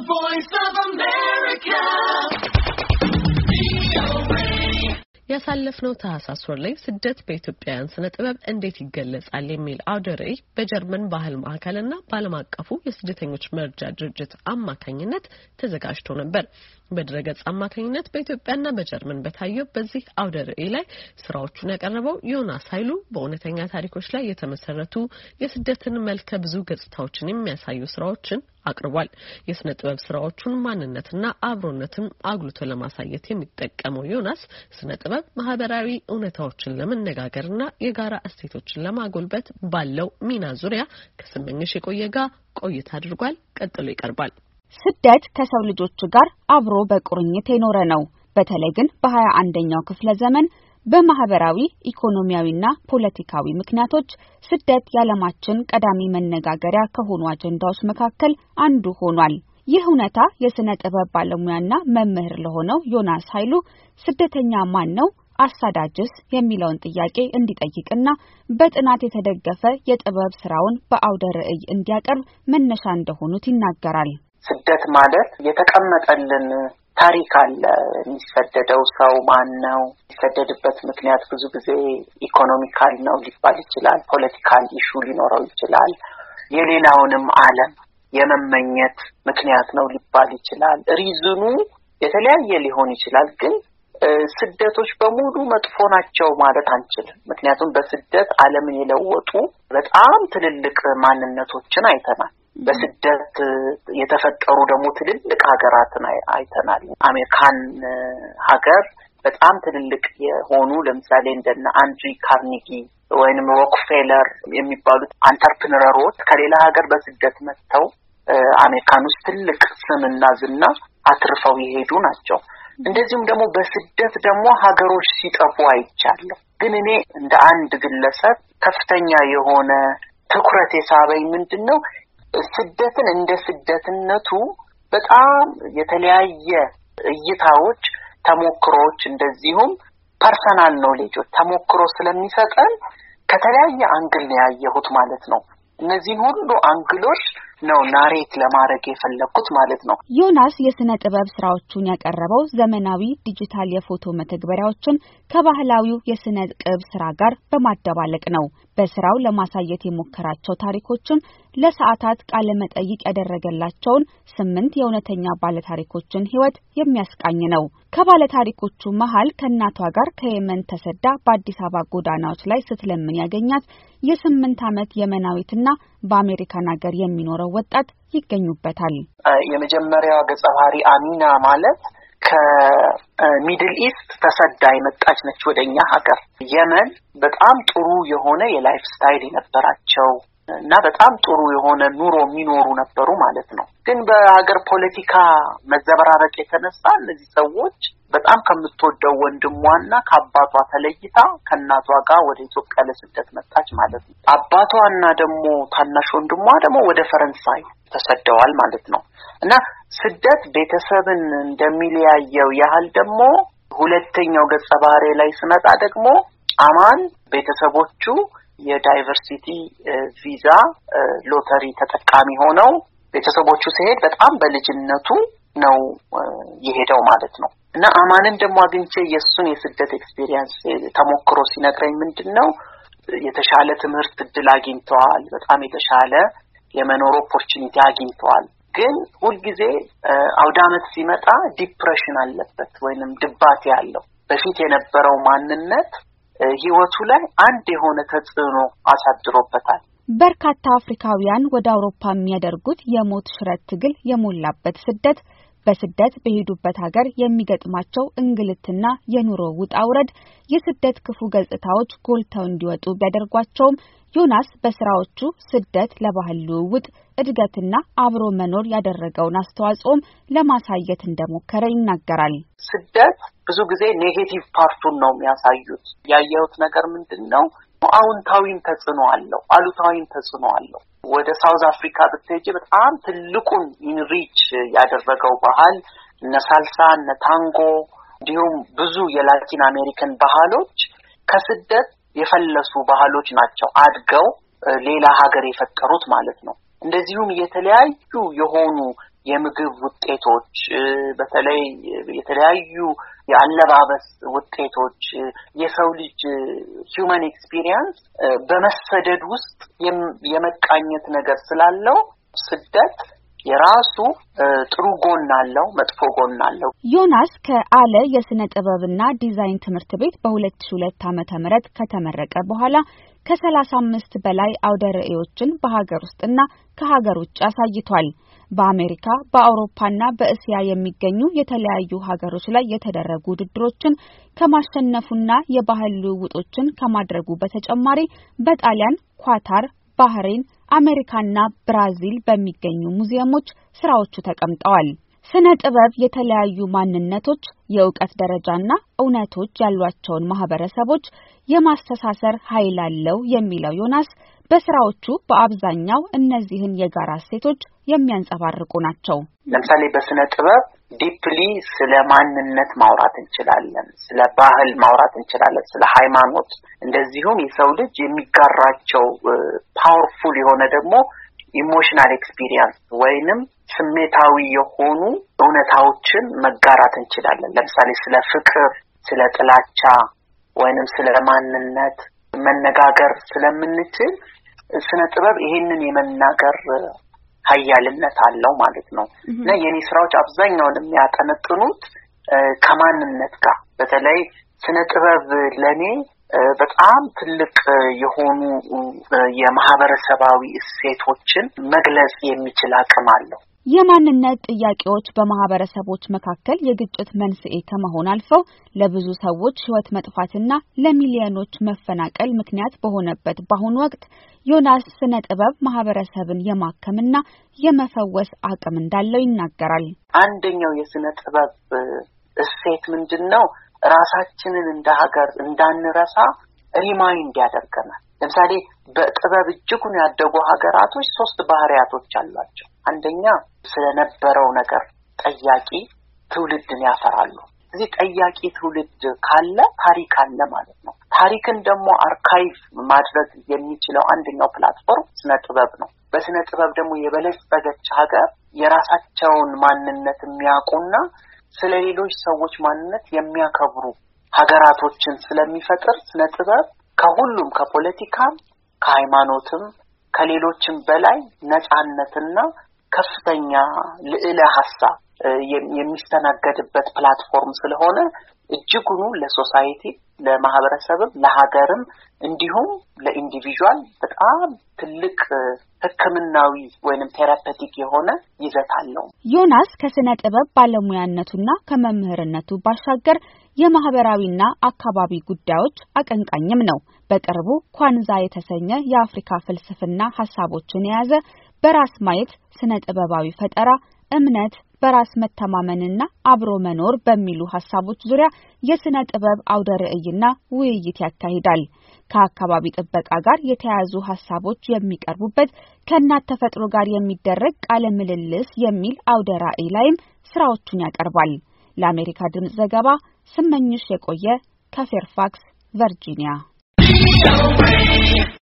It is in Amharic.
voice of America. ያሳለፍነው ታህሳስ ወር ላይ ስደት በኢትዮጵያውያን ስነ ጥበብ እንዴት ይገለጻል የሚል አውደ ርዕይ በጀርመን ባህል ማዕከልና በዓለም አቀፉ የስደተኞች መርጃ ድርጅት አማካኝነት ተዘጋጅቶ ነበር። በድረገጽ አማካኝነት በኢትዮጵያና በጀርመን በታየው በዚህ አውደ ርዕይ ላይ ስራዎቹን ያቀረበው ዮናስ ኃይሉ በእውነተኛ ታሪኮች ላይ የተመሰረቱ የስደትን መልከ ብዙ ገጽታዎችን የሚያሳዩ ስራዎችን አቅርቧል። የስነ ጥበብ ስራዎቹን ማንነትና አብሮነትን አጉልቶ ለማሳየት የሚጠቀመው ዮናስ ስነ ጥበብ ማህበራዊ እውነታዎችን ለመነጋገርና የጋራ እሴቶችን ለማጎልበት ባለው ሚና ዙሪያ ከስመኝሽ የቆየ ጋር ቆይታ አድርጓል። ቀጥሎ ይቀርባል። ስደት ከሰው ልጆች ጋር አብሮ በቁርኝት የኖረ ነው። በተለይ ግን በ21ኛው ክፍለ ዘመን በማህበራዊ ኢኮኖሚያዊና ፖለቲካዊ ምክንያቶች ስደት የዓለማችን ቀዳሚ መነጋገሪያ ከሆኑ አጀንዳዎች መካከል አንዱ ሆኗል። ይህ ሁኔታ የስነ ጥበብ ባለሙያና መምህር ለሆነው ዮናስ ኃይሉ ስደተኛ ማን ነው? አሳዳጅስ የሚለውን ጥያቄ እንዲጠይቅና በጥናት የተደገፈ የጥበብ ስራውን በአውደ ርዕይ እንዲያቀርብ መነሻ እንደሆኑት ይናገራል። ስደት ማለት የተቀመጠልን ታሪክ አለ። የሚሰደደው ሰው ማን ነው? የሚሰደድበት ምክንያት ብዙ ጊዜ ኢኮኖሚካል ነው ሊባል ይችላል። ፖለቲካል ኢሹ ሊኖረው ይችላል። የሌላውንም ዓለም የመመኘት ምክንያት ነው ሊባል ይችላል። ሪዝኑ የተለያየ ሊሆን ይችላል። ግን ስደቶች በሙሉ መጥፎ ናቸው ማለት አንችልም። ምክንያቱም በስደት ዓለምን የለወጡ በጣም ትልልቅ ማንነቶችን አይተናል። በስደት የተፈጠሩ ደግሞ ትልልቅ ሀገራትን አይተናል። አሜሪካን ሀገር በጣም ትልልቅ የሆኑ ለምሳሌ እንደነ አንድሪ ካርኒጊ ወይንም ሮክፌለር የሚባሉት አንተርፕረነሮች ከሌላ ሀገር በስደት መጥተው አሜሪካን ውስጥ ትልቅ ስምና ዝና አትርፈው የሄዱ ናቸው። እንደዚሁም ደግሞ በስደት ደግሞ ሀገሮች ሲጠፉ አይቻለሁ። ግን እኔ እንደ አንድ ግለሰብ ከፍተኛ የሆነ ትኩረት የሳበኝ ምንድነው ስደትን እንደ ስደትነቱ በጣም የተለያየ እይታዎች፣ ተሞክሮዎች እንደዚሁም ፐርሰናል ኖሌጆች ተሞክሮ ስለሚሰጠን ከተለያየ አንግል ነው ያየሁት ማለት ነው። እነዚህ ሁሉ አንግሎች ነው ናሬት ለማድረግ የፈለኩት ማለት ነው። ዮናስ የስነ ጥበብ ስራዎቹን ያቀረበው ዘመናዊ ዲጂታል የፎቶ መተግበሪያዎችን ከባህላዊው የስነ ጥበብ ስራ ጋር በማደባለቅ ነው። በስራው ለማሳየት የሞከራቸው ታሪኮችም ለሰዓታት ቃለ መጠይቅ ያደረገላቸውን 8 የእውነተኛ ባለታሪኮችን ህይወት የሚያስቃኝ ነው። ከባለታሪኮቹ መሃል ከእናቷ ጋር ከየመን ተሰዳ በአዲስ አበባ ጎዳናዎች ላይ ስትለምን ያገኛት የ8 ዓመት የመናዊትና በአሜሪካን ሀገር የሚኖረው ወጣት ይገኙበታል። የመጀመሪያው ገጸ ባህሪ አሚና ማለት ከሚድል ኢስት ተሰዳ የመጣች ነች ወደኛ ሀገር። የመን በጣም ጥሩ የሆነ የላይፍ ስታይል የነበራቸው እና በጣም ጥሩ የሆነ ኑሮ የሚኖሩ ነበሩ ማለት ነው። ግን በሀገር ፖለቲካ መዘበራረቅ የተነሳ እነዚህ ሰዎች በጣም ከምትወደው ወንድሟና ከአባቷ ተለይታ ከእናቷ ጋር ወደ ኢትዮጵያ ለስደት መጣች ማለት ነው። አባቷና ደግሞ ታናሽ ወንድሟ ደግሞ ወደ ፈረንሳይ ተሰደዋል ማለት ነው። እና ስደት ቤተሰብን እንደሚለያየው ያህል ደግሞ ሁለተኛው ገጸ ባህሪ ላይ ስመጣ ደግሞ አማን ቤተሰቦቹ የዳይቨርሲቲ ቪዛ ሎተሪ ተጠቃሚ ሆነው ቤተሰቦቹ ሲሄድ በጣም በልጅነቱ ነው የሄደው ማለት ነው። እና አማንን ደግሞ አግኝቼ የሱን የስደት ኤክስፒሪየንስ ተሞክሮ ሲነግረኝ ምንድነው የተሻለ ትምህርት እድል አግኝተዋል። በጣም የተሻለ የመኖር ኦፖርቹኒቲ አግኝተዋል። ግን ሁሉ ጊዜ አውደ ዓመት ሲመጣ ዲፕሬሽን አለበት ወይንም ድባቴ ያለው በፊት የነበረው ማንነት ህይወቱ ላይ አንድ የሆነ ተጽዕኖ አሳድሮበታል። በርካታ አፍሪካውያን ወደ አውሮፓ የሚያደርጉት የሞት ሽረት ትግል የሞላበት ስደት በስደት በሄዱበት ሀገር የሚገጥማቸው እንግልትና የኑሮ ውጣ ውረድ የስደት ክፉ ገጽታዎች ጎልተው እንዲወጡ ቢያደርጓቸውም ዮናስ በስራዎቹ ስደት ለባህል ልውውጥ እድገትና አብሮ መኖር ያደረገውን አስተዋጽኦም ለማሳየት እንደሞከረ ይናገራል። ስደት ብዙ ጊዜ ኔጌቲቭ ፓርቱን ነው የሚያሳዩት። ያየሁት ነገር ምንድነው አዎንታዊም ተጽዕኖ አለው፣ አሉታዊም ተጽዕኖ አለው። ወደ ሳውዝ አፍሪካ ብትሄጂ በጣም ትልቁን ኢንሪች ያደረገው ባህል እነ ሳልሳ እነ ታንጎ እንዲሁም ብዙ የላቲን አሜሪካን ባህሎች ከስደት የፈለሱ ባህሎች ናቸው አድገው ሌላ ሀገር የፈጠሩት ማለት ነው። እንደዚሁም የተለያዩ የሆኑ የምግብ ውጤቶች በተለይ የተለያዩ የአለባበስ ውጤቶች የሰው ልጅ human experience በመሰደድ ውስጥ የመቃኘት ነገር ስላለው ስደት የራሱ ጥሩ ጎን አለው መጥፎ ጎን አለው። ዮናስ ከአለ የስነ ጥበብና ዲዛይን ትምህርት ቤት በ2002 ዓመተ ምህረት ከተመረቀ በኋላ ከ35 በላይ አውደ ርዕዮችን በሀገር ውስጥና ከሀገር ውጭ አሳይቷል። በአሜሪካ በአውሮፓና በእስያ የሚገኙ የተለያዩ ሀገሮች ላይ የተደረጉ ውድድሮችን ከማሸነፉና የባህል ልውውጦችን ከማድረጉ በተጨማሪ በጣሊያን፣ ኳታር፣ ባህሬን፣ አሜሪካና ብራዚል በሚገኙ ሙዚየሞች ስራዎቹ ተቀምጠዋል። ስነ ጥበብ የተለያዩ ማንነቶች፣ የእውቀት ደረጃና እውነቶች ያሏቸውን ማህበረሰቦች የማስተሳሰር ኃይል አለው የሚለው ዮናስ በስራዎቹ በአብዛኛው እነዚህን የጋራ እሴቶች የሚያንጸባርቁ ናቸው። ለምሳሌ በስነ ጥበብ ዲፕሊ ስለ ማንነት ማውራት እንችላለን፣ ስለ ባህል ማውራት እንችላለን፣ ስለ ሃይማኖት፣ እንደዚሁም የሰው ልጅ የሚጋራቸው ፓወርፉል የሆነ ደግሞ ኢሞሽናል ኤክስፒሪየንስ ወይንም ስሜታዊ የሆኑ እውነታዎችን መጋራት እንችላለን። ለምሳሌ ስለ ፍቅር፣ ስለ ጥላቻ ወይንም ስለ ማንነት መነጋገር ስለምንችል ስነ ጥበብ ይሄንን የመናገር ኃያልነት አለው ማለት ነው። እና የኔ ስራዎች አብዛኛውን የሚያጠነጥኑት ከማንነት ጋር በተለይ ስነ ጥበብ ለኔ በጣም ትልቅ የሆኑ የማህበረሰባዊ እሴቶችን መግለጽ የሚችል አቅም አለው። የማንነት ጥያቄዎች በማህበረሰቦች መካከል የግጭት መንስኤ ከመሆን አልፈው ለብዙ ሰዎች ህይወት መጥፋትና ለሚሊዮኖች መፈናቀል ምክንያት በሆነበት በአሁኑ ወቅት ዮናስ ስነ ጥበብ ማህበረሰብን የማከምና የመፈወስ አቅም እንዳለው ይናገራል። አንደኛው የስነ ጥበብ እሴት ምንድነው? ራሳችንን እንደ ሀገር እንዳንረሳ ሪማይንድ ያደርገናል። ለምሳሌ በጥበብ እጅጉን ያደጉ ሀገራቶች 3 ባህሪያቶች አሏቸው። አንደኛ ስለነበረው ነገር ጠያቂ ትውልድን ያፈራሉ። እዚህ ጠያቂ ትውልድ ካለ ታሪክ አለ ማለት ነው። ታሪክን ደግሞ አርካይቭ ማድረግ የሚችለው አንደኛው ፕላትፎርም ስነ ጥበብ ነው። በስነ ጥበብ ደግሞ የበለጸገች ሀገር የራሳቸውን ማንነት የሚያውቁና ስለሌሎች ሰዎች ማንነት የሚያከብሩ ሀገራቶችን ስለሚፈጥር ስነ ጥበብ ከሁሉም ከፖለቲካም ከሃይማኖትም ከሌሎችም በላይ ነጻነትና ከፍተኛ ልዕለ ሐሳብ የሚስተናገድበት ፕላትፎርም ስለሆነ እጅጉኑ ለሶሳይቲ ለማህበረሰብም ለሀገርም እንዲሁም ለኢንዲቪጁዋል በጣም ትልቅ ህክምናዊ ወይንም ቴራፒቲክ የሆነ ይዘት አለው። ዮናስ ከስነ ጥበብ ባለሙያነቱና ከመምህርነቱ ባሻገር የማህበራዊና አካባቢ ጉዳዮች አቀንቃኝም ነው። በቅርቡ ኳንዛ የተሰኘ የአፍሪካ ፍልስፍና ሐሳቦችን የያዘ በራስ ማየት፣ ስነ ጥበባዊ ፈጠራ፣ እምነት፣ በራስ መተማመንና አብሮ መኖር በሚሉ ሐሳቦች ዙሪያ የስነ ጥበብ አውደ ርዕይና ውይይት ያካሂዳል። ከአካባቢ ጥበቃ ጋር የተያያዙ ሐሳቦች የሚቀርቡበት ከእናት ተፈጥሮ ጋር የሚደረግ ቃለ ምልልስ የሚል አውደ ርዕይ ላይም ስራዎቹን ያቀርባል። ለአሜሪካ ድምጽ ዘገባ ስመኝሽ የቆየ ከፌርፋክስ ቨርጂኒያ